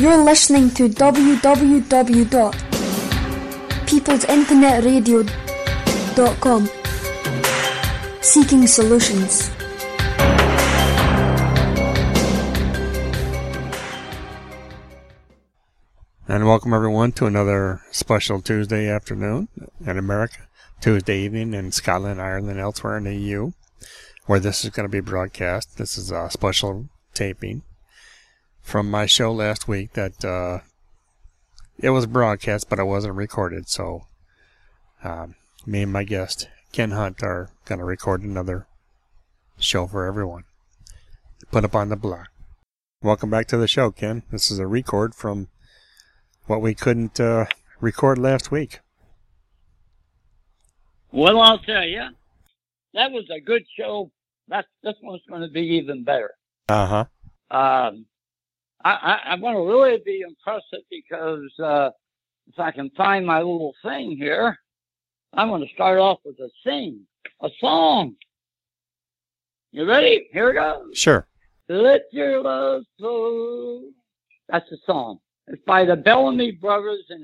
You're listening to www.peoplesinternetradio.com, seeking solutions. And welcome everyone to another special Tuesday afternoon in America, Tuesday evening in Scotland, Ireland, and elsewhere in the EU, where this is going to be broadcast. This is a special taping from my show last week that it was broadcast, but it wasn't recorded. So me and my guest, Ken Hunt, are going to record another show for everyone to put up on the blog. Welcome back to the show, Ken. This is a record from what we couldn't record last week. Well, I'll tell you, that was a good show. This one's going to be even better. Uh-huh. I'm going to really be impressed because if I can find my little thing here, I'm going to start off with a song. You ready? Here we go. Sure. Let your love flow. That's the song. It's by the Bellamy Brothers in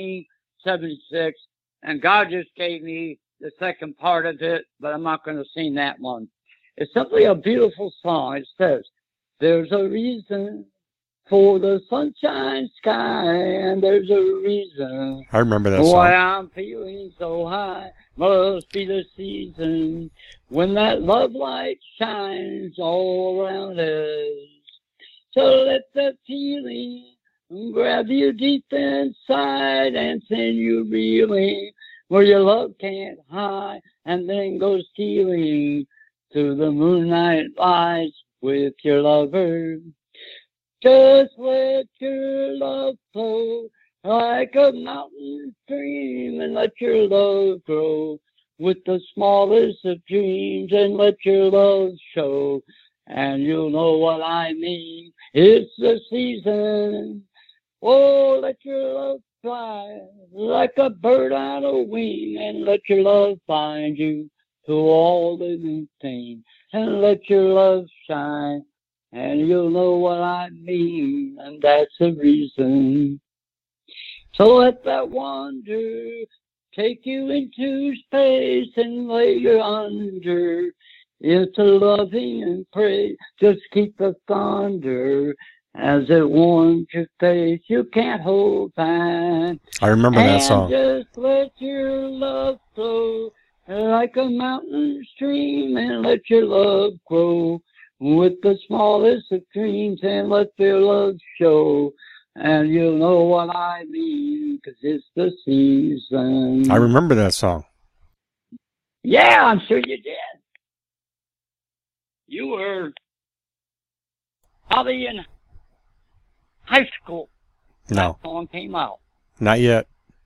1976, and God just gave me the second part of it, but I'm not going to sing that one. It's simply a beautiful song. It says, there's a reason for the sunshine sky, and there's a reason I remember that song. Why I'm feeling so high. Must be the season when that love light shines all around us. So let that feeling grab you deep inside and send you reeling where your love can't hide, and then go stealing through the moonlight lights with your lover. Just let your love flow like a mountain stream, and let your love grow with the smallest of dreams, and let your love show, and you'll know what I mean. It's the season. Oh, let your love fly like a bird on a wing, and let your love find you through all the new things, and let your love shine, and you'll know what I mean, and that's the reason. So let that wonder take you into space and lay you under into loving and praise. Just keep the thunder as it warms your face. You can't hold back. I remember that song. And just let your love flow like a mountain stream, and let your love grow with the smallest of dreams, and let your love show, and you'll know what I mean, 'cause it's the season. I remember that song. Yeah, I'm sure you did. You were probably in high school. No. That song came out. Not yet.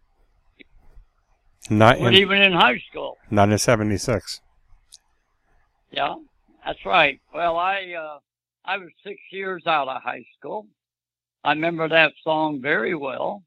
Not even in high school. Not in 76. Yeah, that's right. Well, I was 6 years out of high school. I remember that song very well.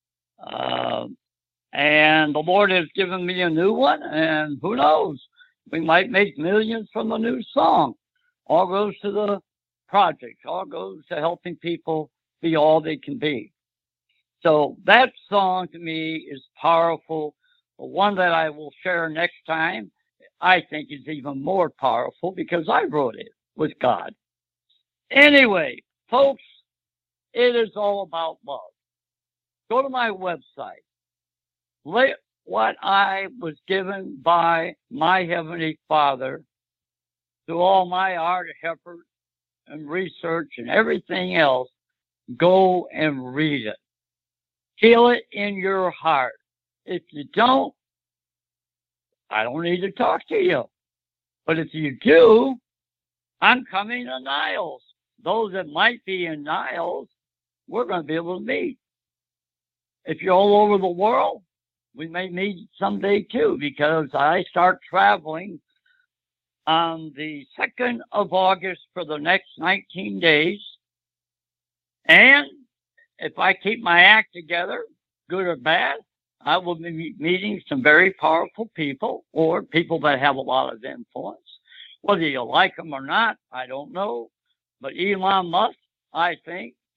And the Lord has given me a new one, and who knows? We might make millions from a new song. All goes to the project. All goes to helping people be all they can be. So that song to me is powerful. The one that I will share next time, I think is even more powerful because I wrote it with God. Anyway, folks, it is all about love. Go to my website. Let what I was given by my Heavenly Father through all my art effort and research and everything else, go and read it. Feel it in your heart. If you don't, I don't need to talk to you. But if you do, I'm coming to Niles. Those that might be in Niles, we're going to be able to meet. If you're all over the world, we may meet someday too, because I start traveling on the 2nd of August for the next 19 days. And if I keep my act together, good or bad, I will be meeting some very powerful people, or people that have a lot of influence. Whether you like them or not, I don't know. But Elon Musk, I think,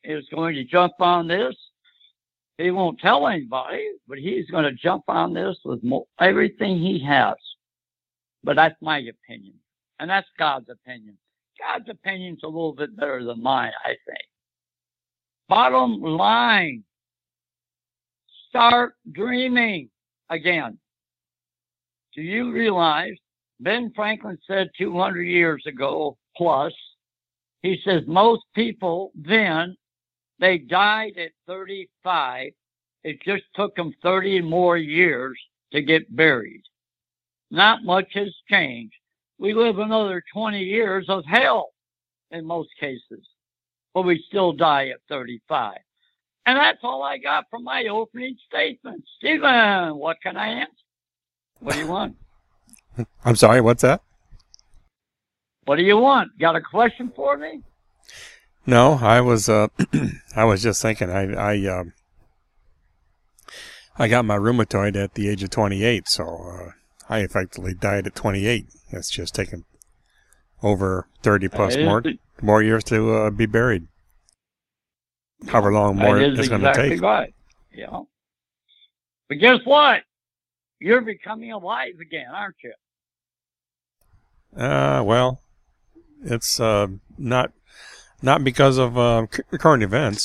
is going to jump on this. He won't tell anybody, but he's going to jump on this with everything he has. But that's my opinion. And that's God's opinion. God's opinion's a little bit better than mine, I think. Bottom line, start dreaming again. Do you realize Ben Franklin said 200 years ago plus, he says most people then, they died at 35. It just took them 30 more years to get buried. Not much has changed. We live another 20 years of hell in most cases, but we still die at 35. And that's all I got from my opening statement. Stephen, what can I answer? What do you want? I'm sorry, what's that? What do you want? Got a question for me? No, I was I was just thinking I got my rheumatoid at the age of 28, so I effectively died at 28. It's just taken over 30 plus more years to be buried. However long more it's going to take. Right. Yeah. But guess what? You're becoming alive again, aren't you? Well, it's not because of current events.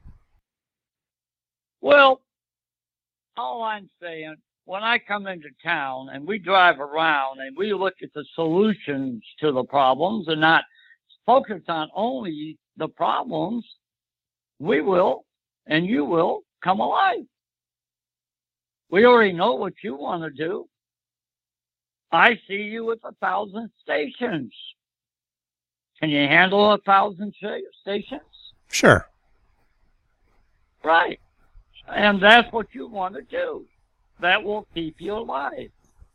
Well, all I'm saying, when I come into town and we drive around and we look at the solutions to the problems and not focus on only the problems, we will, and you will, come alive. We already know what you want to do. I see you with 1,000 stations. Can you handle 1,000 stations? Sure. Right. And that's what you want to do. That will keep you alive.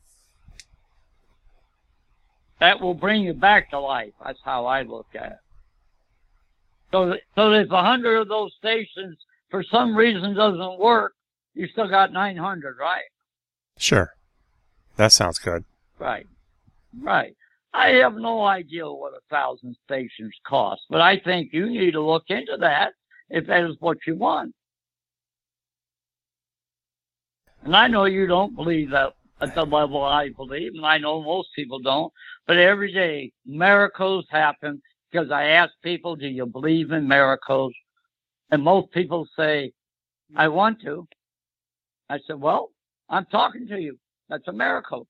That will bring you back to life. That's how I look at it. So if 100 of those stations for some reason doesn't work, you still got 900, right? Sure. That sounds good. Right. Right. I have no idea what 1,000 stations cost, but I think you need to look into that if that is what you want. And I know you don't believe that at the level I believe, and I know most people don't, but every day miracles happen because I ask people, do you believe in miracles? And most people say, I want to. I said, well, I'm talking to you. That's a miracle.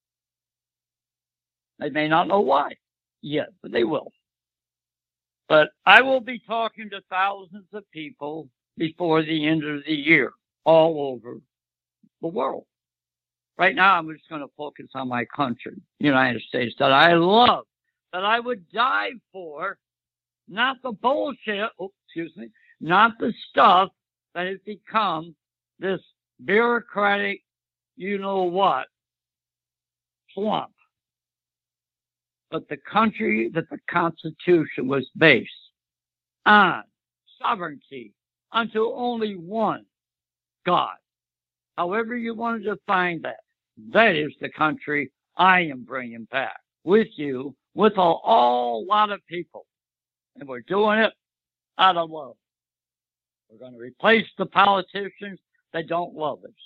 They may not know why yet, but they will. But I will be talking to thousands of people before the end of the year, all over the world. Right now, I'm just going to focus on my country, United States, that I love, that I would die for, not the bullshit, not the stuff that has become this bureaucratic, you-know-what, slump. But the country that the Constitution was based on, sovereignty, unto only one God. However you want to define that, that is the country I am bringing back with you, with a lot of people. And we're doing it out of love. We're going to replace the politicians that don't love us.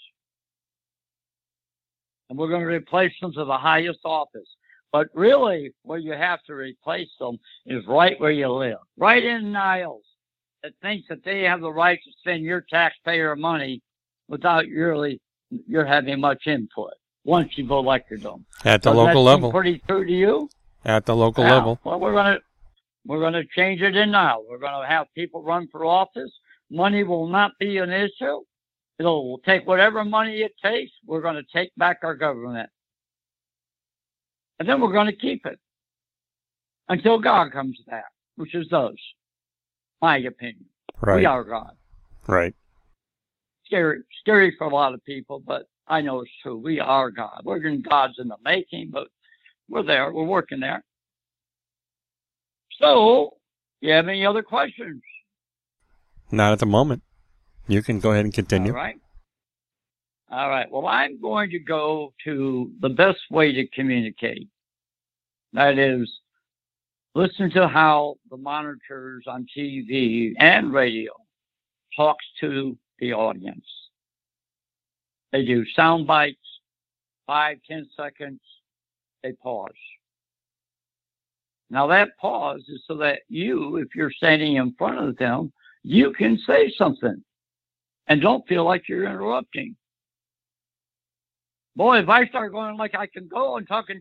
And we're going to replace them to the highest office. But really, where you have to replace them is right where you live. Right in Niles, that thinks that they have the right to spend your taxpayer money without you're having much input once you've elected them. At the local level. Pretty true to you? At the local level. Well, we're gonna change it in now. We're gonna have people run for office. Money will not be an issue. It'll take whatever money it takes. We're gonna take back our government. And then we're going to keep it until God comes back, which is us. My opinion. Right. We are God. Right. Scary for a lot of people, but I know it's true. We are God. We're in God's in the making, but we're there. We're working there. So, you have any other questions? Not at the moment. You can go ahead and continue. All right. Well, I'm going to go to the best way to communicate. That is Listen to how the monitors on TV and radio talks to the audience. They do sound bites, 5, 10 seconds, they pause. Now that pause is so that you, if you're standing in front of them, you can say something and don't feel like you're interrupting. Boy, if I start going like I can go and talk,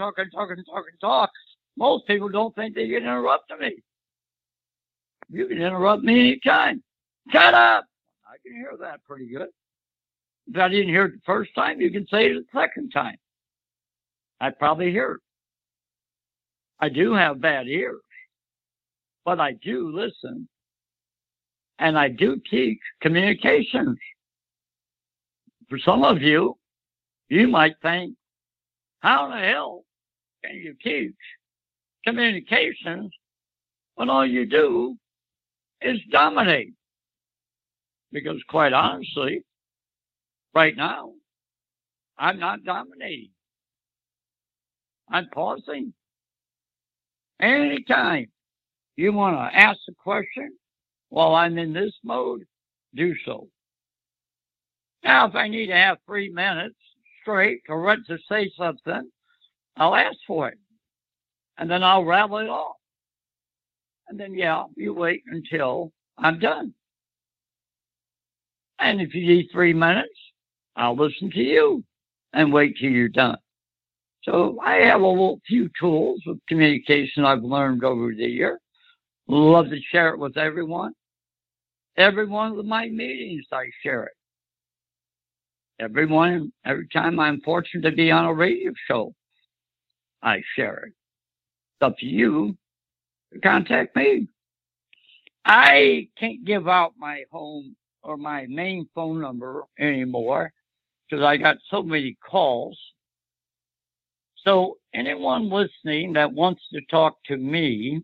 most people don't think they can interrupt me. You can interrupt me anytime. Shut up! I can hear that pretty good. If I didn't hear it the first time, you can say it the second time. I'd probably hear it. I do have bad ears, but I do listen. And I do teach communications. For some of you, you might think, how in the hell can you teach communications when all you do is dominate? Because quite honestly, right now, I'm not dominating. I'm pausing. Anytime you want to ask a question while I'm in this mode, do so. Now, if I need to have 3 minutes straight to say something, I'll ask for it. And then I'll rattle it off. And then, you wait until I'm done. And if you need 3 minutes, I'll listen to you and wait till you're done. So I have a few tools of communication I've learned over the year. Love to share it with everyone. Every one of my meetings, I share it. Every time I'm fortunate to be on a radio show, I share it. It's up to you to contact me. I can't give out my home or my main phone number anymore because I got so many calls. So anyone listening that wants to talk to me,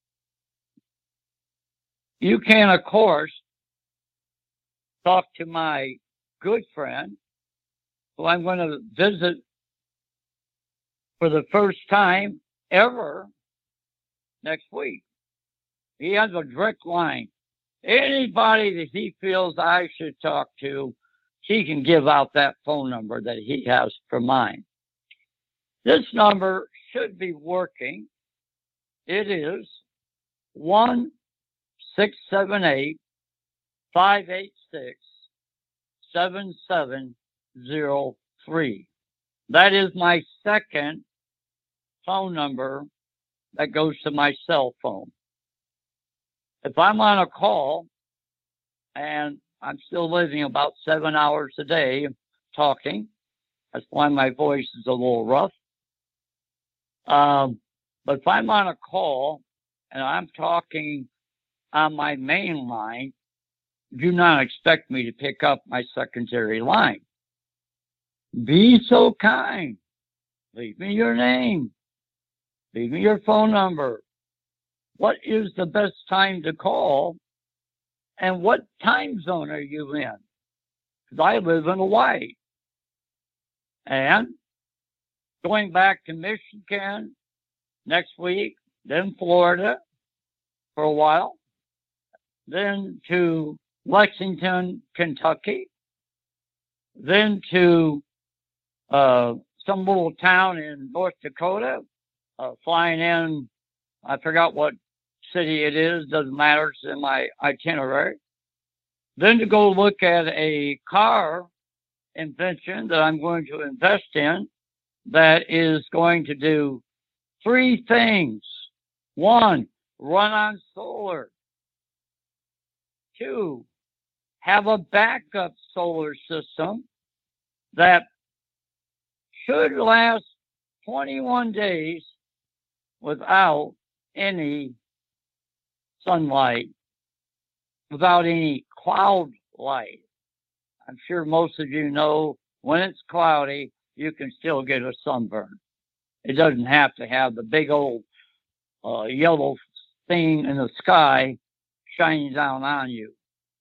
you can, of course, talk to my good friend, who I'm going to visit for the first time ever next week. He has a direct line. Anybody that he feels I should talk to, he can give out that phone number that he has for mine. This number should be working. It is 1-678-586-7703. That is my second phone number that goes to my cell phone. If I'm on a call and I'm still living about 7 hours a day talking, that's why my voice is a little rough. But if I'm on a call and I'm talking on my main line, do not expect me to pick up my secondary line. Be so kind. Leave me your name. Leave me your phone number. What is the best time to call? And what time zone are you in? Because I live in Hawaii. And going back to Michigan next week, then Florida for a while, then to Lexington, Kentucky, then to some little town in North Dakota, flying in, I forgot what city it is, doesn't matter, it's in my itinerary. Then to go look at a car invention that I'm going to invest in that is going to do 3 things. 1, run on solar. 2, have a backup solar system that should last 21 days without any sunlight, without any cloud light. I'm sure most of you know when it's cloudy, you can still get a sunburn. It doesn't have to have the big old yellow thing in the sky shining down on you.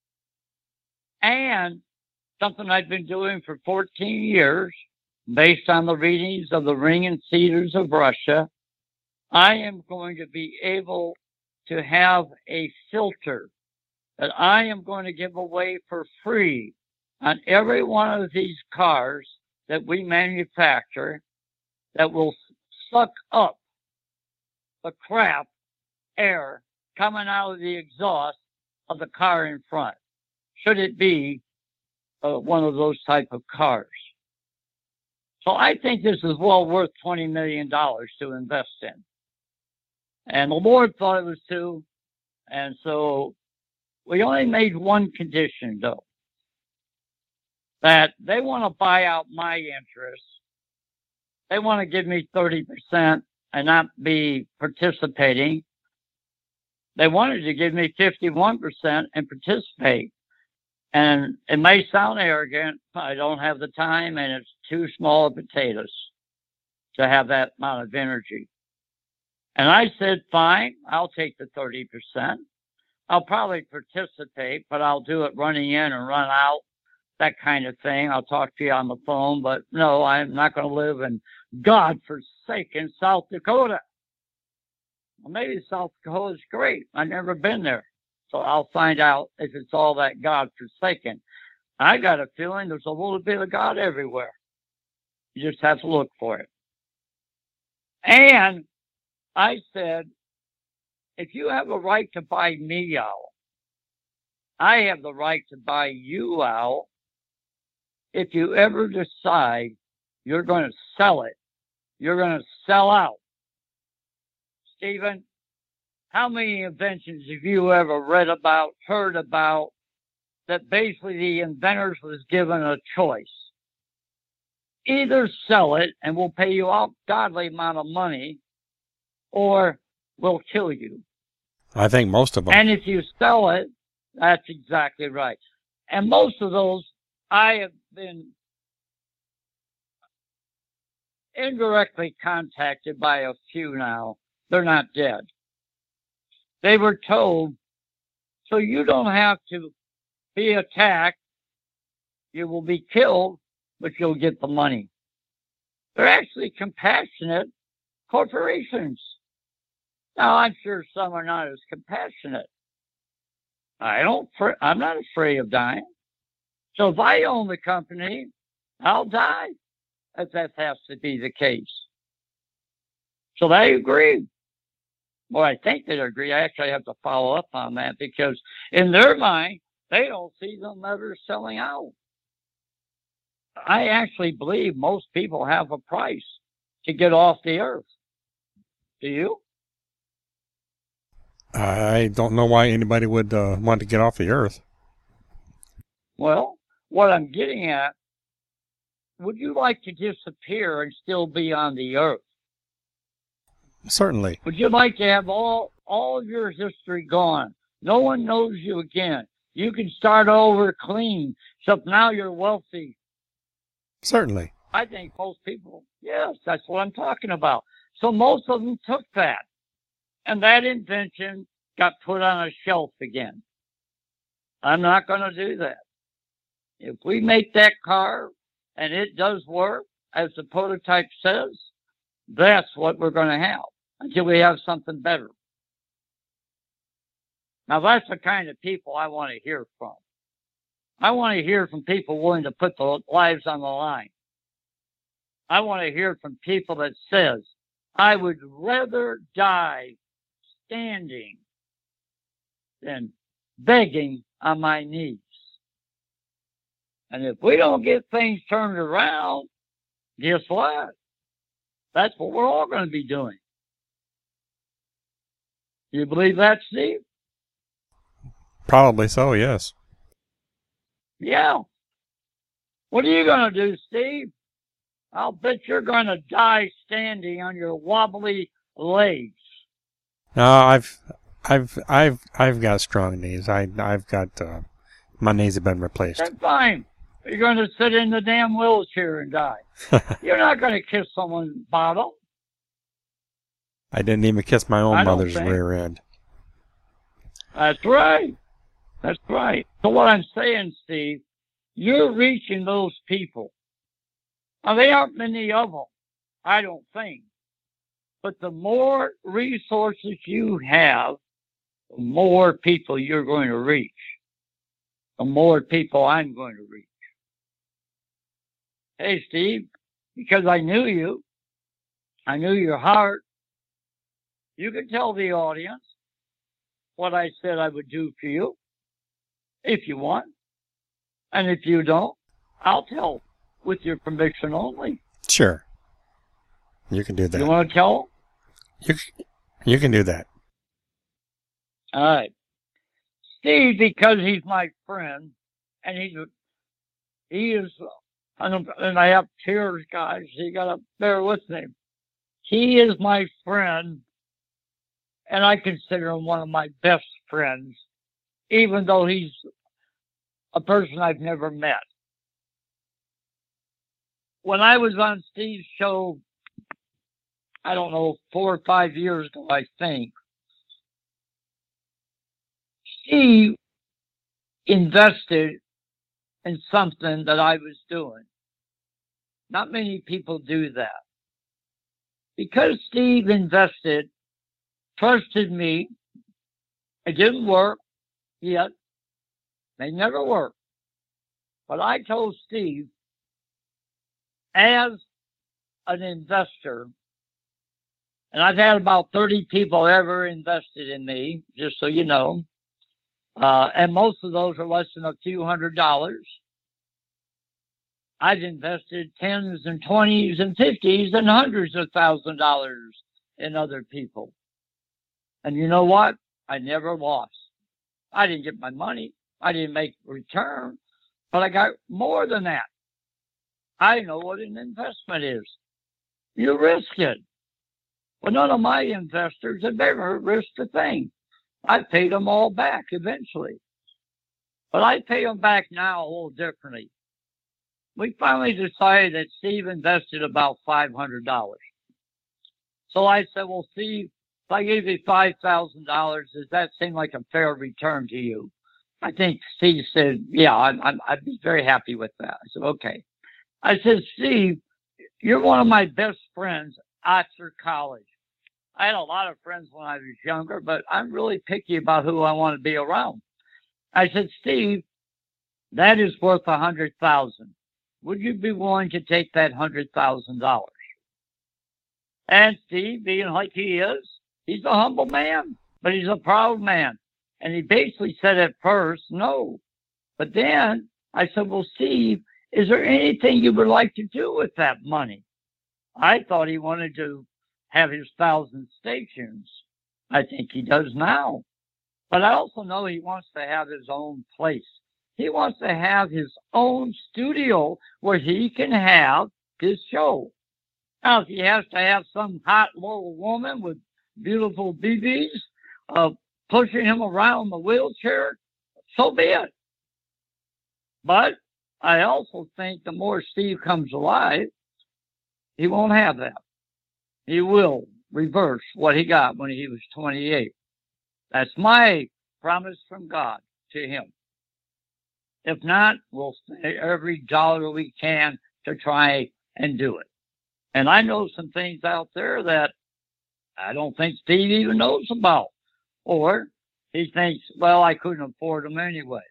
And something I've been doing for 14 years, based on the readings of the Ring and Cedars of Russia, I am going to be able to have a filter that I am going to give away for free on every one of these cars that we manufacture that will suck up the crap air coming out of the exhaust of the car in front, should it be one of those type of cars. So I think this is well worth $20 million to invest in. And the Lord thought it was too. And so we only made one condition, though, that they want to buy out my interests. They want to give me 30% and not be participating. They wanted to give me 51% and participate. And it may sound arrogant. I don't have the time, and it's too small of potatoes to have that amount of energy. And I said, fine, I'll take the 30%. I'll probably participate, but I'll do it running in and run out, that kind of thing. I'll talk to you on the phone, but no, I'm not going to live in God-forsaken South Dakota. Well, maybe South Dakota's great. I've never been there. So I'll find out if it's all that God-forsaken. I got a feeling there's a little bit of God everywhere. You just have to look for it. And I said, if you have a right to buy me out, I have the right to buy you out if you ever decide you're going to sell it. You're going to sell out. Stephen, how many inventions have you ever read about, heard about, that basically the inventors was given a choice? Either sell it and we'll pay you a godly amount of money, or we'll kill you. I think most of them. And if you sell it, that's exactly right. And most of those, I have been indirectly contacted by a few now. They're not dead. They were told, so you don't have to be attacked. You will be killed, but you'll get the money. They're actually compassionate corporations. Now, I'm sure some are not as compassionate. I'm not afraid of dying. So if I own the company, I'll die if that has to be the case. So they agree. Well, I think they agree. I actually have to follow up on that because in their mind, they don't see them ever selling out. I actually believe most people have a price to get off the earth. Do you? I don't know why anybody would want to get off the earth. Well, what I'm getting at, would you like to disappear and still be on the earth? Certainly. Would you like to have all of your history gone? No one knows you again. You can start over clean, except now you're wealthy. Certainly. I think most people, yes, that's what I'm talking about. So most of them took that. And that invention got put on a shelf again. I'm not going to do that. If we make that car and it does work, as the prototype says, that's what we're going to have until we have something better. Now, that's the kind of people I want to hear from. I want to hear from people willing to put their lives on the line. I want to hear from people that says, I would rather die standing than begging on my knees. And if we don't get things turned around, guess what? That's what we're all going to be doing. You believe that, Steve? Probably so, yes. Yeah. What are you going to do, Steve? I'll bet you're going to die standing on your wobbly legs. No, I've got strong knees. I've got my knees have been replaced. That's fine. You're going to sit in the damn wheelchair and die. You're not going to kiss someone's bottom. I didn't even kiss my own mother's rear end. That's right. That's right. So what I'm saying, Steve, you're reaching those people. Now, there aren't many of them, I don't think. But the more resources you have, the more people you're going to reach. The more people I'm going to reach. Hey, Steve, because I knew you, I knew your heart, you can tell the audience what I said I would do for you, if you want. And if you don't, I'll tell with your permission only. Sure. You can do that. You want to tell? You can do that. All right. Steve, because he's my friend, and he is, and I have tears, guys, so you got to bear with me. He is my friend, and I consider him one of my best friends, even though he's a person I've never met. When I was on Steve's show, I don't know, 4 or 5 years ago, I think, Steve invested in something that I was doing. Not many people do that. Because Steve invested, trusted me, it didn't work yet. They never work. But I told Steve, as an investor, and I've had about 30 people ever invested in me, just so you know, and most of those are less than a few $100s. I've invested tens and 20s and 50s and hundreds of $1,000s in other people. And you know what? I never lost. I didn't get my money. I didn't make a return, but I got more than that. I know what an investment is. You risk it. Well, none of my investors have ever risked a thing. I paid them all back eventually. But I pay them back now a little differently. We finally decided that Steve invested about $500. So I said, well, Steve, if I gave you $5,000, does that seem like a fair return to you? I think Steve said, yeah, I'd be very happy with that. I said, okay. I said, Steve, you're one of my best friends after college. I had a lot of friends when I was younger, but I'm really picky about who I want to be around. I said, Steve, that is worth $100,000. Would you be willing to take that $100,000? And Steve, being like he is, he's a humble man, but he's a proud man. And he basically said at first, no. But then I said, well, Steve, is there anything you would like to do with that money? I thought he wanted to have his 1,000 stations. I think he does now. But I also know he wants to have his own place. He wants to have his own studio where he can have his show. Now, if he has to have some hot little woman with beautiful BBs pushing him around the wheelchair, so be it. But I also think the more Steve comes alive, he won't have that. He will reverse what he got when he was 28. That's my promise from God to him. If not, we'll spend every dollar we can to try and do it. And I know some things out there that I don't think Steve even knows about. Or he thinks, well, I couldn't afford them anyway.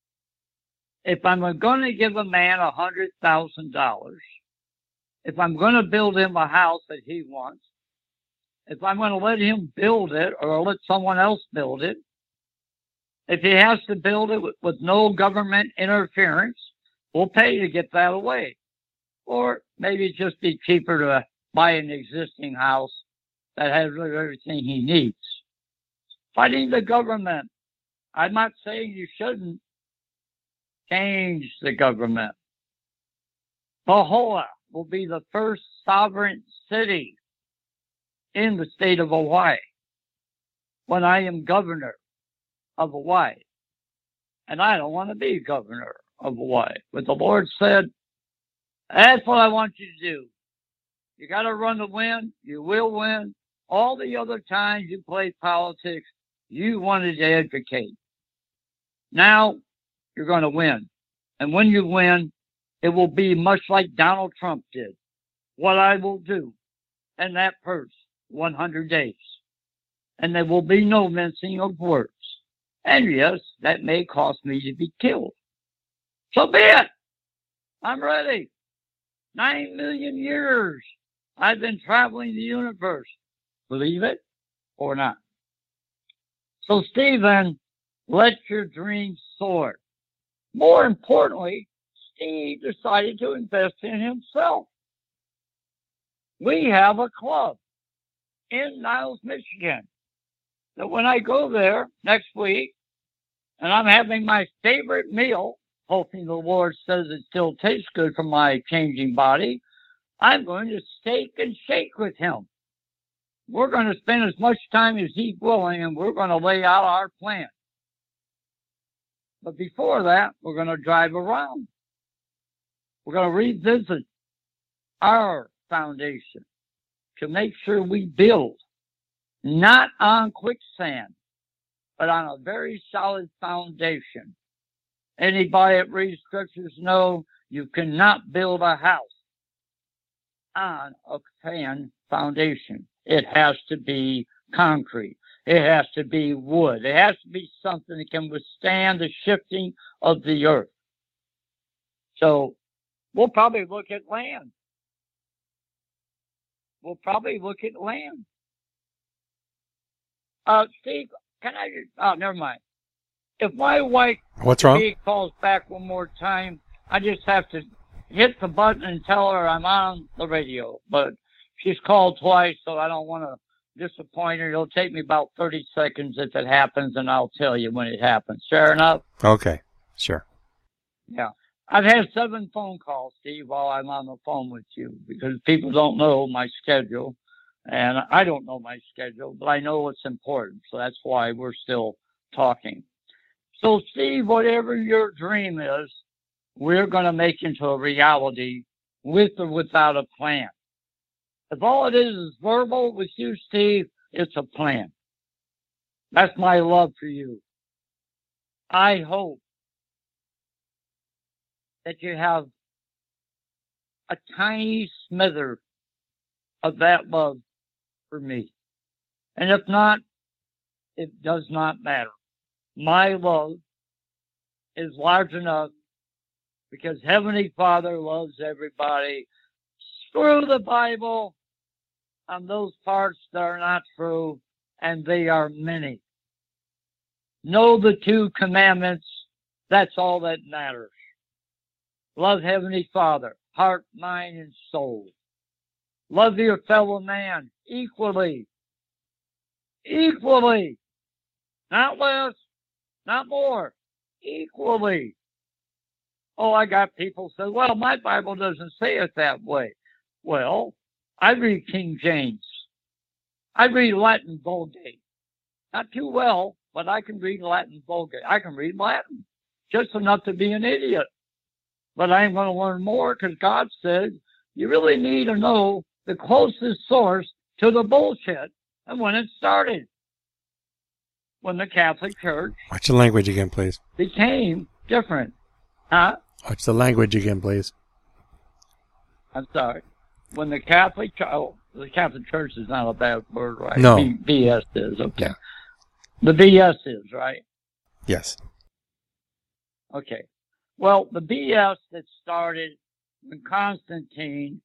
If I'm going to give a man $100,000, if I'm going to build him a house that he wants, if I'm going to let him build it or let someone else build it, if he has to build it with no government interference, we'll pay to get that away. Or maybe it'd just be cheaper to buy an existing house that has everything he needs. Fighting the government. I'm not saying you shouldn't change the government. Pahoa will be the first sovereign city in the state of Hawaii when I am governor of Hawaii. And I don't want to be governor of Hawaii. But the Lord said, that's what I want you to do. You got to run to win. You will win. All the other times you played politics, you wanted to advocate. Now you're going to win. And when you win, it will be much like Donald Trump did. What I will do. And that purse 100 days. And there will be no mincing of words. And yes, that may cause me to be killed. So be it. I'm ready. 9 million years I've been traveling the universe. Believe it or not. So Stephen, let your dreams soar. More importantly, Steve decided to invest in himself. We have a club in Niles, Michigan, that when I go there next week and I'm having my favorite meal, hoping the Lord says it still tastes good for my changing body, I'm going to steak and shake with him. We're going to spend as much time as he's willing, and we're going to lay out our plan. But before that, we're going to drive around. We're going to revisit our foundation to make sure we build not on quicksand, but on a very solid foundation. Anybody that reads scriptures know you cannot build a house on a sand foundation. It has to be concrete. It has to be wood. It has to be something that can withstand the shifting of the earth. So we'll probably look at land. Steve, can I? Oh, never mind. If my wife What's wrong? calls back one more time, I just have to hit the button and tell her I'm on the radio. But she's called twice, so I don't want to disappoint her. It'll take me about 30 seconds if it happens, and I'll tell you when it happens. Fair enough? Okay, sure. Yeah. I've had 7 phone calls, Steve, while I'm on the phone with you, because people don't know my schedule, and I don't know my schedule, but I know what's important, so that's why we're still talking. So, Steve, whatever your dream is, we're going to make into a reality with or without a plan. If all it is verbal with you, Steve, it's a plan. That's my love for you. I hope that you have a tiny smither of that love for me. And if not, it does not matter. My love is large enough because Heavenly Father loves everybody. Screw the Bible on those parts that are not true, and they are many. Know the 2 commandments. That's all that matters. Love Heavenly Father, heart, mind, and soul. Love your fellow man equally. Equally. Not less, not more. Equally. Oh, I got people say, well, my Bible doesn't say it that way. Well, I read King James. I read Latin Vulgate. Not too well, but I can read Latin Vulgate. I can read Latin. Just enough to be an idiot. But I am going to learn more because God said you really need to know the closest source to the bullshit and when it started. When the Catholic Church... Watch the language again, please. ...became different. Huh? Watch the language again, please. I'm sorry. When the Catholic... Oh, the Catholic Church is not a bad word, right? No. BS is, okay. Yeah. The BS is, right? Yes. Okay. Well, the BS that started when Constantine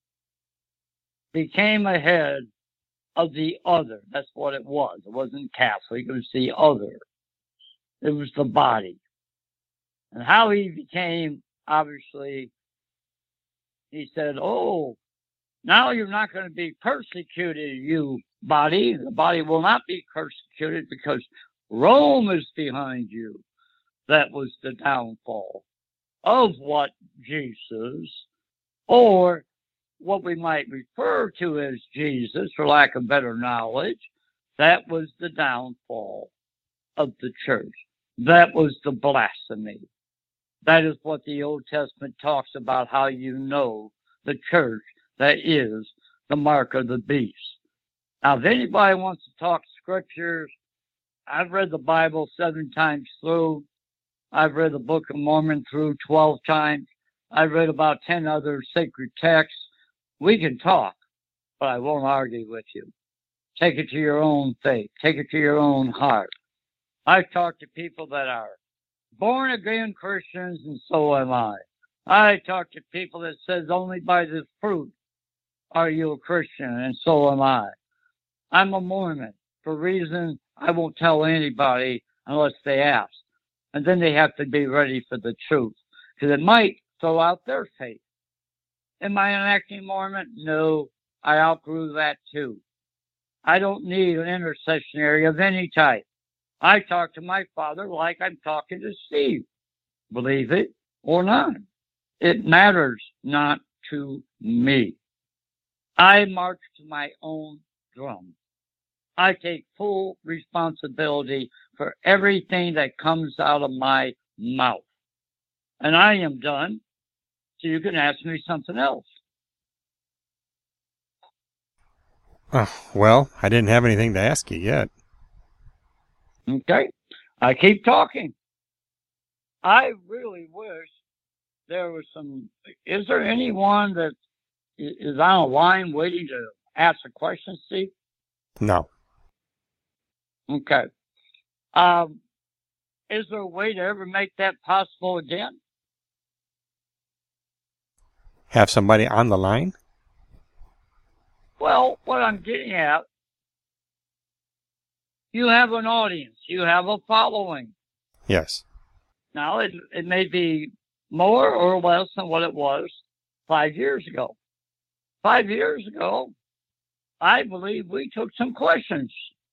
became a head of the other. That's what it was. It wasn't Catholic. It was the other. It was the body. And how he became, obviously, he said, oh, now you're not going to be persecuted, you body. The body will not be persecuted because Rome is behind you. That was the downfall of what Jesus, or what we might refer to as Jesus, for lack of better knowledge, that was the downfall of the church. That was the blasphemy. That is what the Old Testament talks about, how you know the church that is the mark of the beast. Now, if anybody wants to talk scriptures, I've read the Bible 7 times through. I've read the Book of Mormon through 12 times. I've read about 10 other sacred texts. We can talk, but I won't argue with you. take it to your own faith. Take it to your own heart. I've talked to people that are born again Christians, and so am I. I talk to people that says only by the fruit are you a Christian, and so am I. I'm a Mormon for reasons I won't tell anybody unless they ask. And then they have to be ready for the truth, because it might throw out their faith. Am I an acting Mormon? No, I outgrew that too. I don't need an intercessionary of any type. I talk to my Father like I'm talking to Steve. Believe it or not. It matters not to me. I march to my own drum. I take full responsibility for everything that comes out of my mouth. And I am done, so you can ask me something else. Well, I didn't have anything to ask you yet. Okay. I keep talking. I really wish there was some... Is there anyone that is on a line waiting to ask a question, Steve? No. Okay. Is there a way to ever make that possible again? Have somebody on the line? Well, what I'm getting at, you have an audience. You have a following. Yes. Now, it may be more or less than what it was 5 years ago. 5 years ago, I believe we took some questions.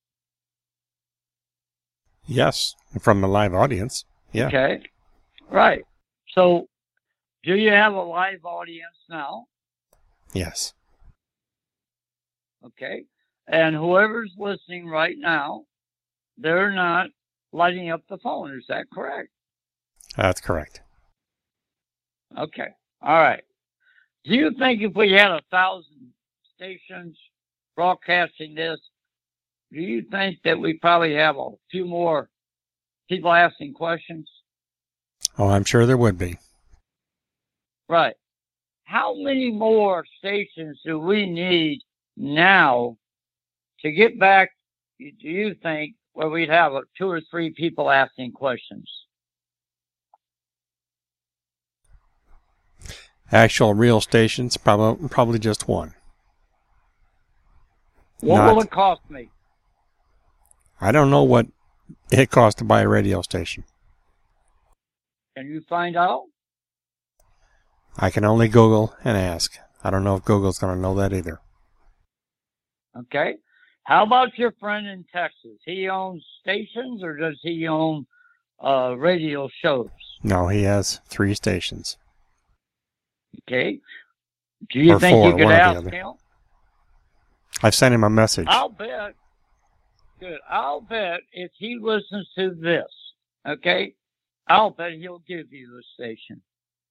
Yes, from the live audience. Yeah. Okay. Right. So, do you have a live audience now? Yes. Okay. And whoever's listening right now, they're not lighting up the phone. Is that correct? That's correct. Okay. All right. Do you think if we had 1,000 stations broadcasting this, do you think that we probably have a few more people asking questions? Oh, I'm sure there would be. Right. How many more stations do we need now to get back, do you think, where we'd have 2 or 3 people asking questions? Actual real stations, probably just one. What will it cost me? I don't know what it costs to buy a radio station. Can you find out? I can only Google and ask. I don't know if Google's going to know that either. Okay. How about your friend in Texas? He owns stations, or does he own radio shows? No, he has 3 stations. Okay. Do you think 4, you could ask him? I've sent him a message. I'll bet. Good. I'll bet if he listens to this, okay, I'll bet he'll give you the station.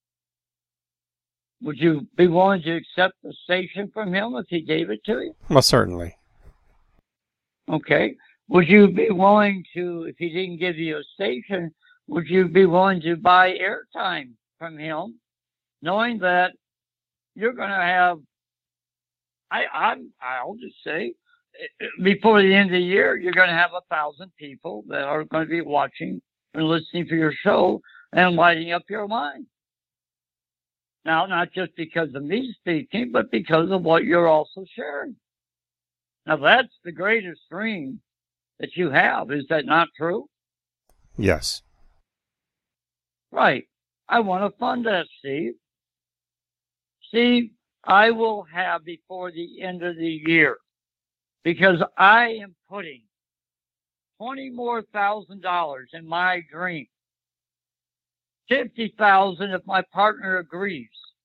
Would you be willing to accept the station from him if he gave it to you? Well, certainly. Okay. Would you be willing to, if he didn't give you a station, would you be willing to buy airtime from him, knowing that you're going to have, I'll just say, before the end of the year, you're going to have 1,000 people that are going to be watching and listening to your show and lighting up your mind. Now, not just because of me speaking, but because of what you're also sharing. Now, that's the greatest dream that you have. Is that not true? Yes. Right. I want to fund that, Steve. Steve, I will have before the end of the year, because I am putting $20,000 more in my dream. 50,000 if my partner agrees.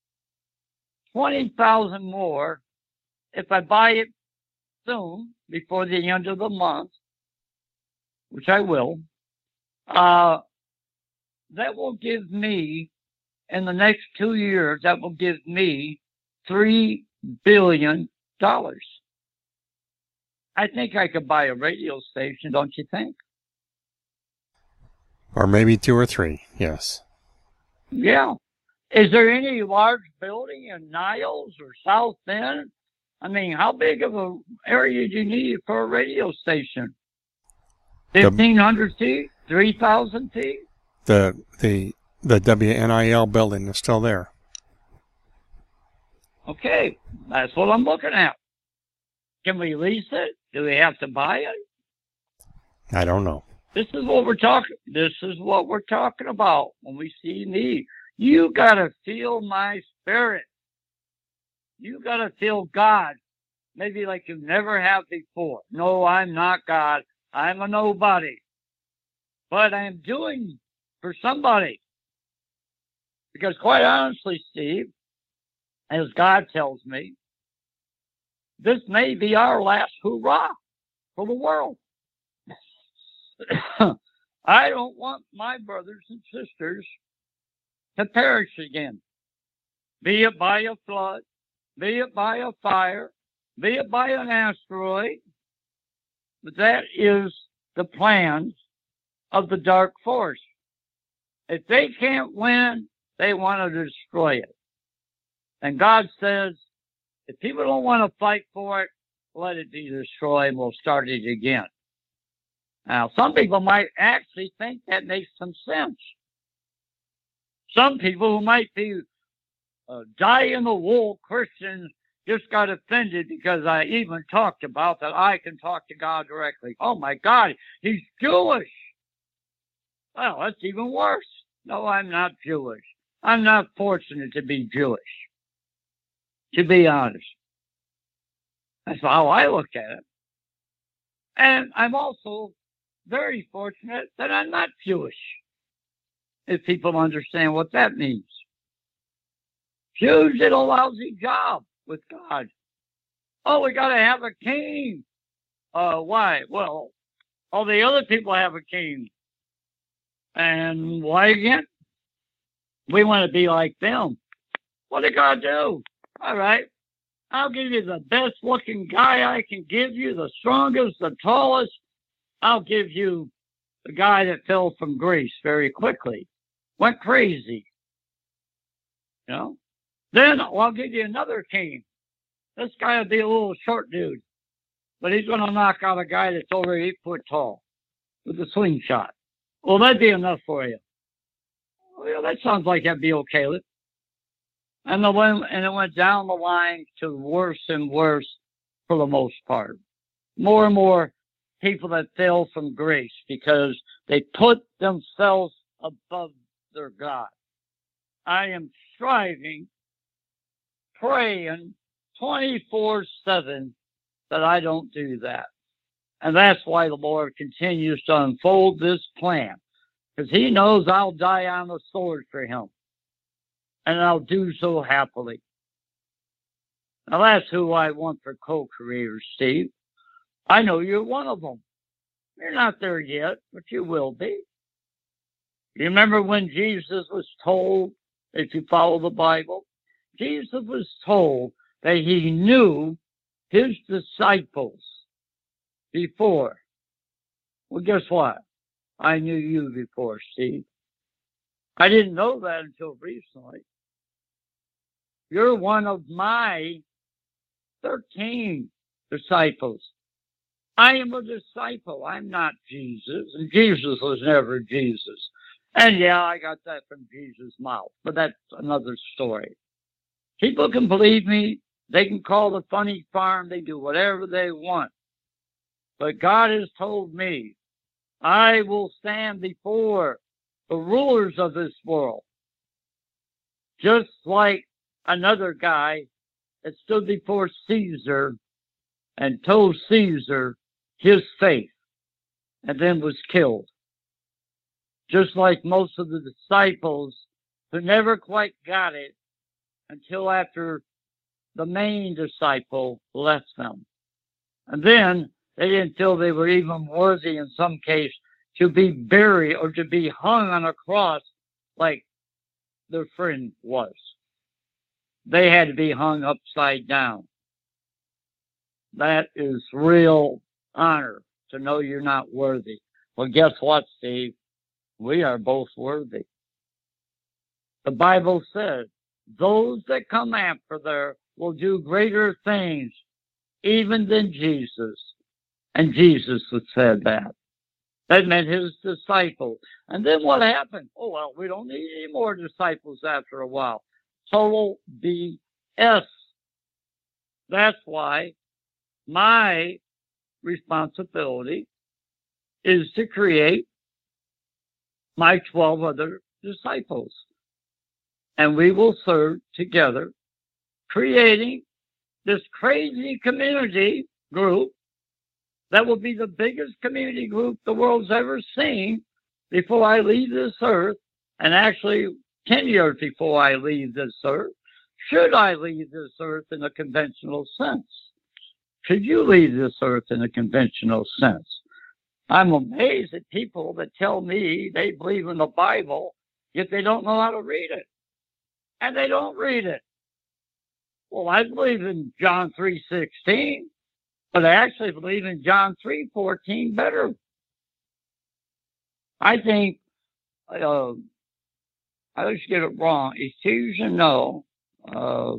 20,000 more if I buy it soon, before the end of the month, which I will. That will give me, in the next 2 years, that will give me $3 billion. I think I could buy a radio station, don't you think? Or maybe 2 or 3, yes. Yeah. Is there any large building in Niles or South Bend I mean, how big of an area do you need for a radio station? 1,500 feet? 3,000 feet? The WNIL building is still there. Okay, that's what I'm looking at. Can we lease it? Do we have to buy it? I don't know. This is what we're talking. This is what we're talking about when we see need. You gotta feel my spirit. You gotta feel God, maybe like you never have before. No, I'm not God. I'm a nobody. But I'm doing for somebody. Because quite honestly, Steve, as God tells me, this may be our last hurrah for the world. I don't want my brothers and sisters to perish again, be it by a flood, be it by a fire, be it by an asteroid. But that is the plans of the dark force. If they can't win, they want to destroy it. And God says, if people don't want to fight for it, let it be destroyed and we'll start it again. Now, some people might actually think that makes some sense. Some people who might be die-in-the-wool Christians just got offended because I even talked about that I can talk to God directly. Oh, my God, he's Jewish. Well, that's even worse. No, I'm not Jewish. I'm not fortunate to be Jewish, to be honest. That's how I look at it. And I'm also very fortunate that I'm not Jewish, if people understand what that means. Jews did a lousy job with God. Oh, we got to have a king. Why? Well, all the other people have a king. And why again? We want to be like them. What did God do? All right. I'll give you the best looking guy I can give you, the strongest, the tallest. I'll give you the guy that fell from grace very quickly. Went crazy. You know? Then I'll give you another king. This guy will be a little short dude, but he's going to knock out a guy that's over 8 foot tall with a slingshot. Well, that'd be enough for you. Well, that sounds like that'd be okay. And it went down the line to worse and worse for the most part. More and more people that fell from grace because they put themselves above their God. I am striving, praying 24/7 that I don't do that. And that's why the Lord continues to unfold this plan. Because he knows I'll die on the sword for him. And I'll do so happily. Now that's who I want for co-creators, Steve. I know you're one of them. You're not there yet, but you will be. You remember when Jesus was told, if you follow the Bible, Jesus was told that he knew his disciples before. Well, guess what? I knew you before, Steve. I didn't know that until recently. You're one of my 13 disciples. I am a disciple. I'm not Jesus. And Jesus was never Jesus. And yeah, I got that from Jesus' mouth. But that's another story. People can believe me. They can call the funny farm. They do whatever they want. But God has told me, I will stand before the rulers of this world. Just like another guy that stood before Caesar and told Caesar his faith and then was killed. Just like most of the disciples who never quite got it until after the main disciple left them. And then they didn't feel they were even worthy in some case to be buried or to be hung on a cross like their friend was. They had to be hung upside down. That is real honor to know you're not worthy. Well, guess what, Steve? We are both worthy. The Bible says, those that come after there will do greater things even than Jesus. And Jesus said that. That meant his disciples. And then what happened? Oh, well, we don't need any more disciples after a while. Total BS. That's why my responsibility is to create my 12 other disciples. And we will serve together, creating this crazy community group that will be the biggest community group the world's ever seen before I leave this earth, and actually 10 years before I leave this earth, should I leave this earth in a conventional sense. Should you leave this earth in a conventional sense? I'm amazed at people that tell me they believe in the Bible, yet they don't know how to read it. And they don't read it. Well, I believe in John 3:16, but I actually believe in John 3:14 better. I think, I always get it wrong. Ephesians, no. Let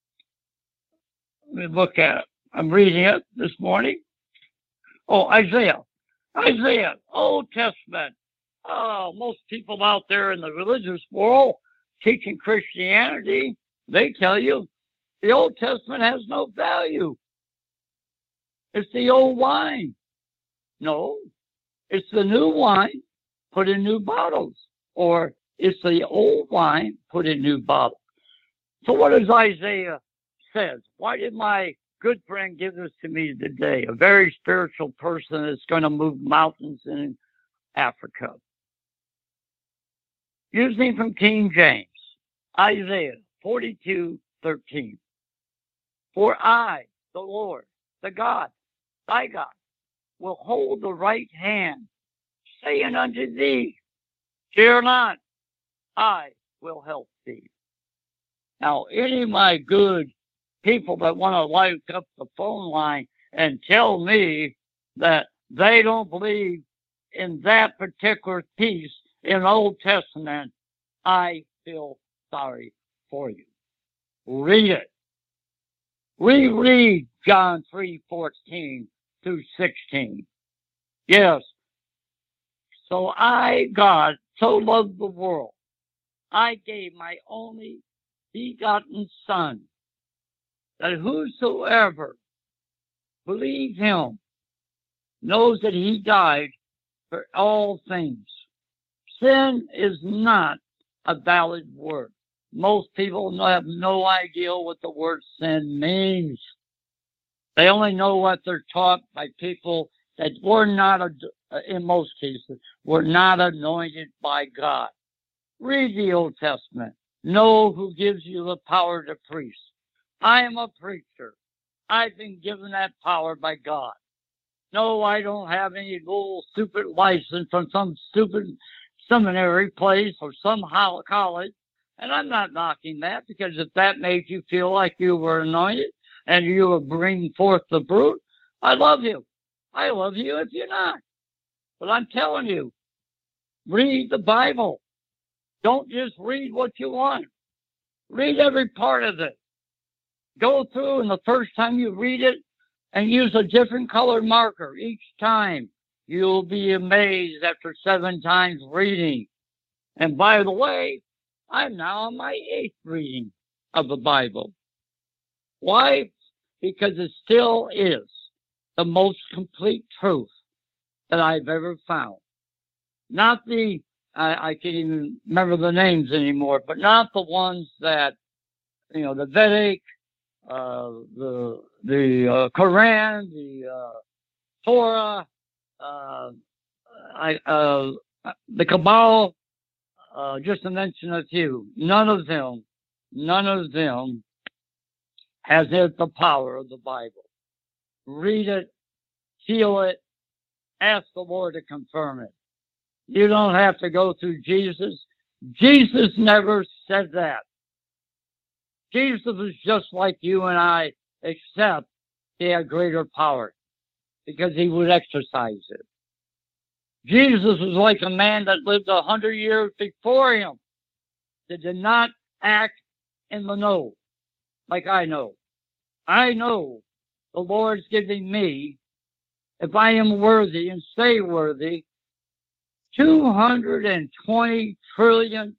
me look at it. I'm reading it this morning. Oh, Isaiah, Old Testament. Oh, most people out there in the religious world teaching Christianity, they tell you the Old Testament has no value. It's the old wine. No, it's the new wine put in new bottles, or it's the old wine put in new bottles. So what does Isaiah says? Why did my good friend give this to me today? A very spiritual person that's going to move mountains in Africa. Using from King James, Isaiah 42:13. For I, the Lord, the God, thy God, will hold the right hand, saying unto thee, fear not, I will help thee. Now, any of my good people that want to light up the phone line and tell me that they don't believe in that particular piece in the Old Testament, I feel sorry for you. Read it. Reread John 3:14-16. Yes. So I, God, so loved the world, I gave my only begotten Son, that whosoever believes him knows that he died for all things. Sin is not a valid word. Most people have no idea what the word sin means. They only know what they're taught by people that were not, in most cases, were not anointed by God. Read the Old Testament. Know who gives you the power to preach. I am a preacher. I've been given that power by God. No, I don't have any little stupid license from some stupid seminary place or some college. And I'm not knocking that, because if that made you feel like you were anointed and you were bringing forth the fruit, I love you. I love you if you're not. But I'm telling you, read the Bible. Don't just read what you want. Read every part of it. Go through, and the first time you read it, and use a different colored marker each time. You'll be amazed after 7 times reading. And by the way, I'm now on my 8th reading of the Bible. Why? Because it still is the most complete truth that I've ever found. Not the, I can't even remember the names anymore, but not the ones that, the Vedic, the Quran, the Torah, the Kabbalah, just to mention a few. None of them has the power of the Bible. Read it, feel it, ask the Lord to confirm it. You don't have to go through Jesus. Jesus never said that. Jesus is just like you and I, except he had greater power because he would exercise it. Jesus was like a man that lived 100 years before him that did not act in the know like I know. I know the Lord's giving me, if I am worthy and stay worthy, $220 trillion.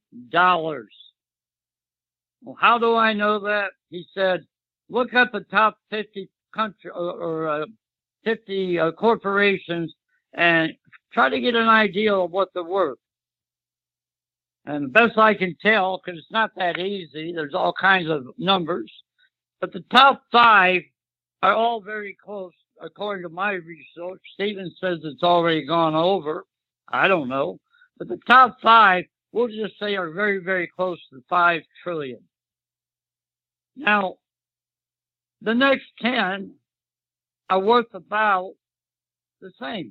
Well, how do I know that? He said, look up the top 50 country or 50 corporations and try to get an idea of what they're worth. And the best I can tell, because it's not that easy, there's all kinds of numbers, but the top 5 are all very close, according to my research. Stephen says it's already gone over. I don't know. But the top 5, we'll just say, are very, very close to 5 trillion. Now, the next 10 are worth about the same.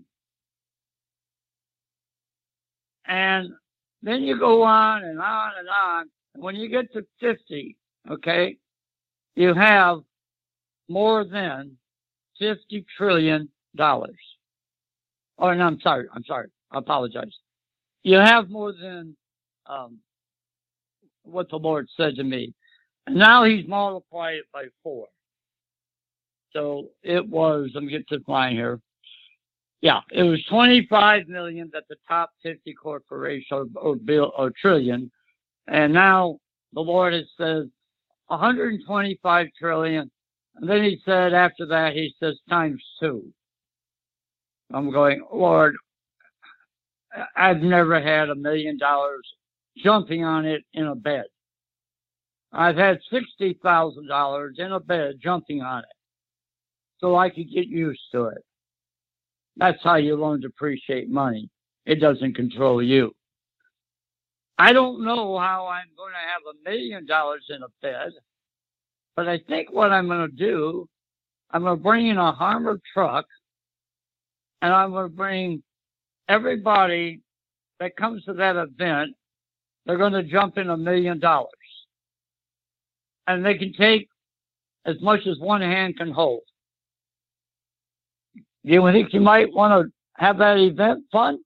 And then you go on and on and on. And when you get to 50, okay, you have more than $50 trillion. Oh, no, I'm sorry. I apologize. You have more than what the Lord said to me. And now he's multiplied it by 4. So it was, let me get to line here. Yeah, it was 25 million that the top 50 corporations or trillion. And now the Lord has said 125 trillion. And then he said after that, he says times 2. I'm going, Lord, I've never had $1 million jumping on it in a bed. I've had $60,000 in a bed jumping on it so I could get used to it. That's how you learn to appreciate money. It doesn't control you. I don't know how I'm going to have $1 million in a bed, but I think what I'm going to do, I'm going to bring in a Hummer truck, and I'm going to bring everybody that comes to that event, they're going to jump in $1 million. And they can take as much as one hand can hold. Do you think you might want to have that event fun?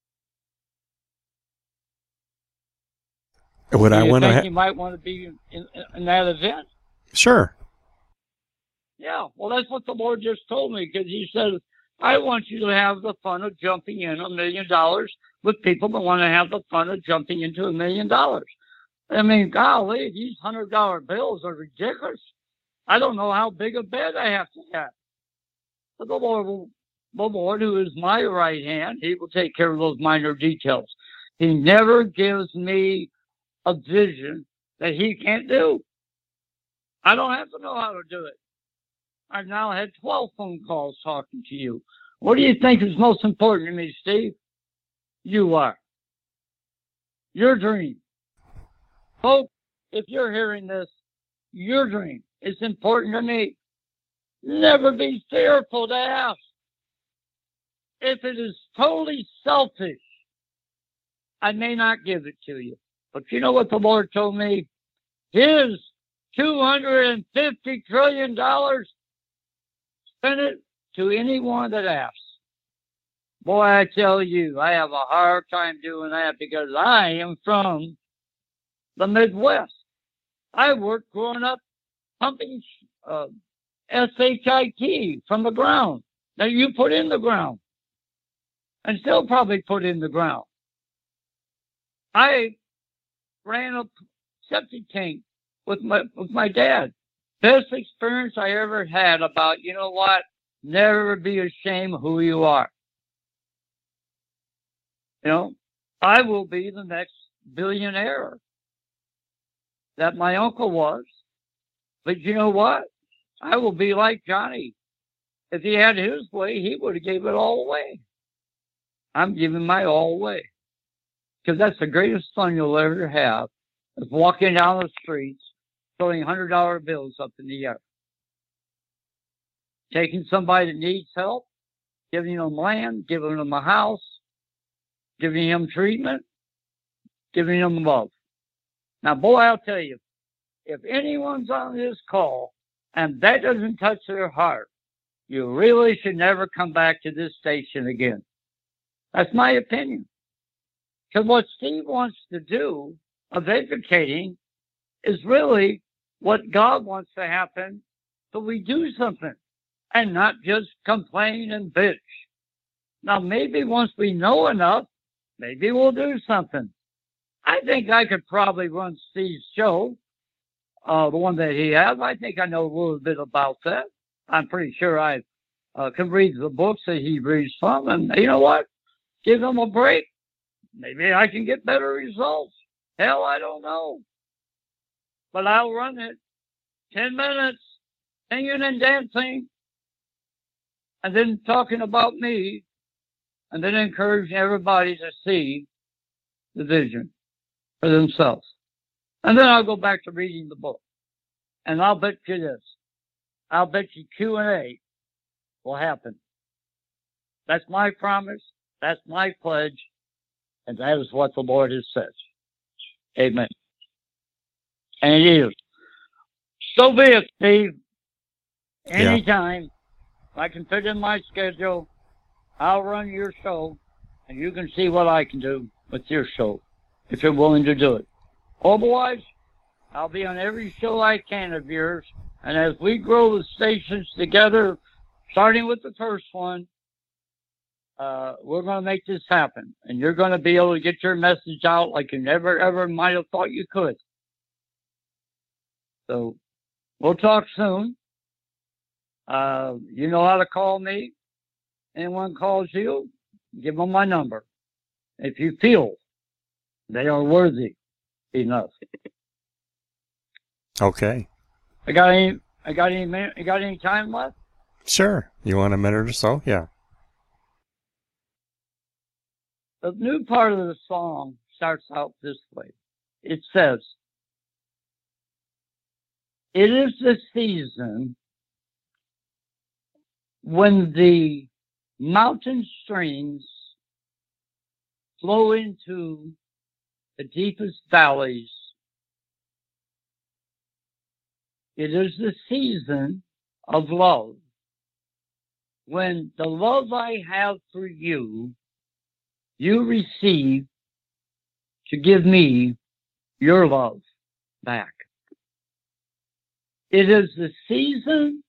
Would I want to? You might want to be in that event. Sure. Yeah. Well, that's what the Lord just told me, because He said, "I want you to have the fun of jumping in $1 million with people that want to have the fun of jumping into $1 million." I mean, golly, these $100 bills are ridiculous. I don't know how big a bed I have to have. But the Lord, who is my right hand, He will take care of those minor details. He never gives me a vision that He can't do. I don't have to know how to do it. I've now had 12 phone calls talking to you. What do you think is most important to me, Steve? You are. Your dream. Folks, if you're hearing this, your dream is important to me. Never be fearful to ask. If it is totally selfish, I may not give it to you. But you know what the Lord told me? His $250 trillion, spend it to anyone that asks. Boy, I tell you, I have a hard time doing that because I am from the Midwest. I worked growing up pumping SHIT from the ground that you put in the ground and still probably put in the ground. I ran a septic tank with my dad. Best experience I ever had about, you know what, never be ashamed of who you are. You know, I will be the next billionaire that my uncle was. But you know what? I will be like Johnny. If he had his way, he would have gave it all away. I'm giving my all away. Because that's the greatest fun you'll ever have, is walking down the streets, throwing $100 bills up in the air. Taking somebody that needs help, giving them land, giving them a house, giving them treatment, giving them love. Now, boy, I'll tell you, if anyone's on this call and that doesn't touch their heart, you really should never come back to this station again. That's my opinion. Because what Steve wants to do of educating is really what God wants to happen, so we do something. and not just complain and bitch. Now, maybe once we know enough, maybe we'll do something. I think I could probably run Steve's show, the one that he has. I think I know a little bit about that. I'm pretty sure I can read the books that he reads from, and you know what? Give him a break. Maybe I can get better results. Hell, I don't know. But I'll run it. 10 minutes, singing and dancing, and then talking about me, and then encouraging everybody to see the vision for themselves. And then I'll go back to reading the book. And I'll bet you this. I'll bet you Q&A will happen. That's my promise. That's my pledge. And that is what the Lord has said. Amen. And it is. So be it, Steve. Anytime I can fit in my schedule, I'll run your show, and you can see what I can do with your show, if you're willing to do it. Otherwise, I'll be on every show I can of yours, and as we grow the stations together, starting with the first one, we're going to make this happen, and you're going to be able to get your message out like you never, ever might have thought you could. So, we'll talk soon. You know how to call me. Anyone calls you, give them my number. If you feel they are worthy enough. Okay. I got any time left? Sure. You want a minute or so? Yeah. The new part of the song starts out this way. It says, "It is the season when the mountain streams flow into the deepest valleys. It is the season of love, when the love I have for you, you receive to give me your love back. It is the season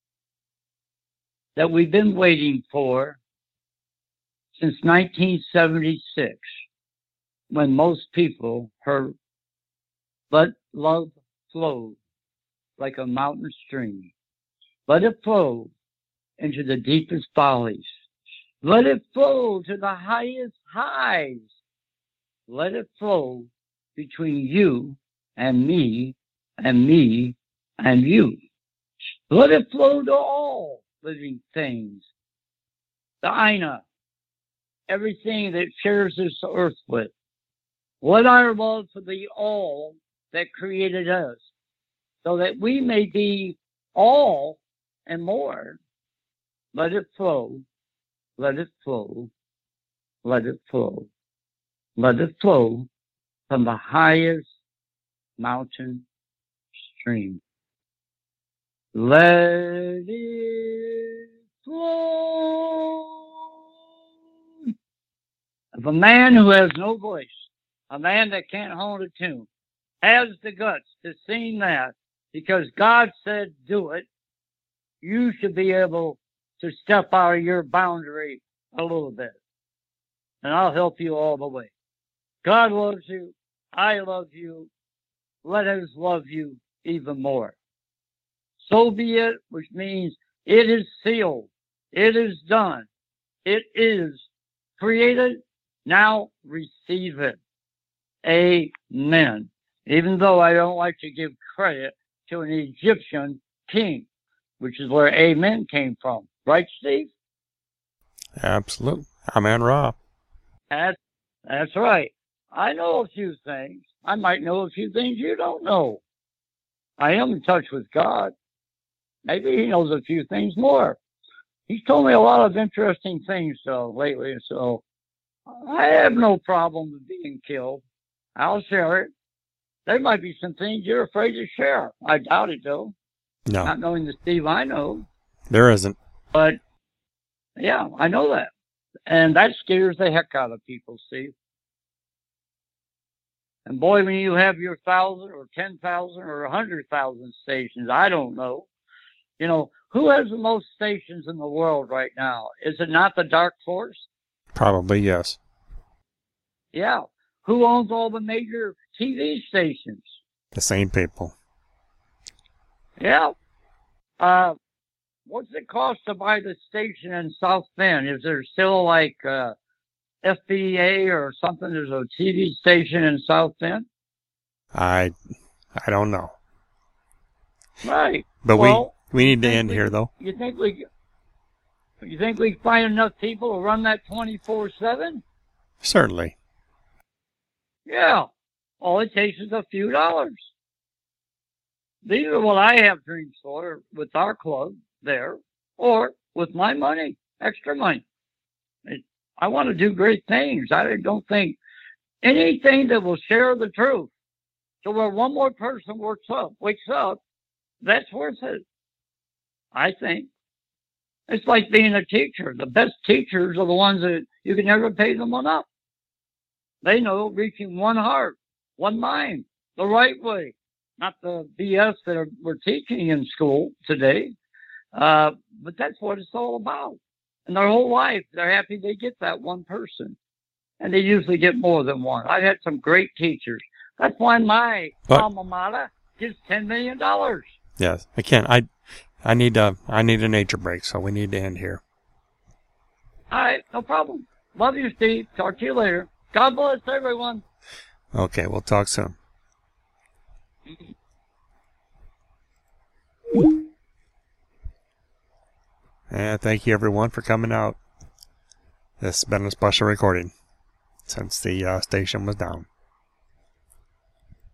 that we've been waiting for since 1976, when most people heard, let love flow like a mountain stream. Let it flow into the deepest valleys. Let it flow to the highest highs. Let it flow between you and me and me and you. Let it flow to all living things. The Aina, everything that shares this earth with. Let our love for the all that created us, so that we may be all and more. Let it flow, let it flow, let it flow. Let it flow from the highest mountain stream. Let it flow. If a man who has no voice, a man that can't hold a tune, has the guts to sing that because God said do it, you should be able to step out of your boundary a little bit. And I'll help you all the way. God loves you. I love you. Let us love you even more. So be it, which means it is sealed. It is done. It is created. Now receive it. Amen. Even though I don't like to give credit to an Egyptian king, which is where amen came from. Right, Steve? Absolutely. Amen, Ra. That's right. I know a few things. I might know a few things you don't know. I am in touch with God. Maybe he knows a few things more. He's told me a lot of interesting things lately, so I have no problem with being killed. I'll share it. There might be some things you're afraid to share. I doubt it, though. No. Not knowing the Steve I know. There isn't. But, yeah, I know that. And that scares the heck out of people, Steve. And boy, when you have your 1,000 or 10,000 or 100,000 stations, I don't know. You know, who has the most stations in the world right now? Is it not the Dark Force? Probably, yes. Yeah. Who owns all the major TV stations? The same people. Yeah. What's it cost to buy the station in South Bend? Is there still like FBA or something? There's a TV station in South Bend? I don't know. Right. But well, we need to end here, though. You think we find enough people to run that 24/7? Certainly. Yeah. All it takes is a few dollars. These are what I have dreams for with our club there, or with my money, extra money. I want to do great things. I don't think anything that will share the truth, so where one more person wakes up, that's worth it. I think. It's like being a teacher. The best teachers are the ones that you can never pay them enough. They know reaching one heart, one mind, the right way, not the BS that we're teaching in school today. But that's what it's all about. And their whole life, they're happy they get that one person. And they usually get more than one. I've had some great teachers. That's why my alma mater gives $10 million. Yes, I can't. I need a nature break, so we need to end here. All right, no problem. Love you, Steve. Talk to you later. God bless everyone. Okay, we'll talk soon. And thank you, everyone, for coming out. This has been a special recording since the station was down.